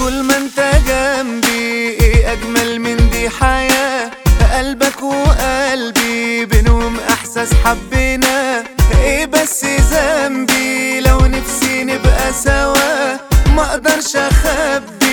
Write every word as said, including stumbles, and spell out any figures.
طول ما انت جنبي ايه اجمل من دي حياة، قلبك وقلبي بينهم احساس حبنا. ايه بس ذنبي لو نفسي نبقى سوا، ما اقدرش اخبي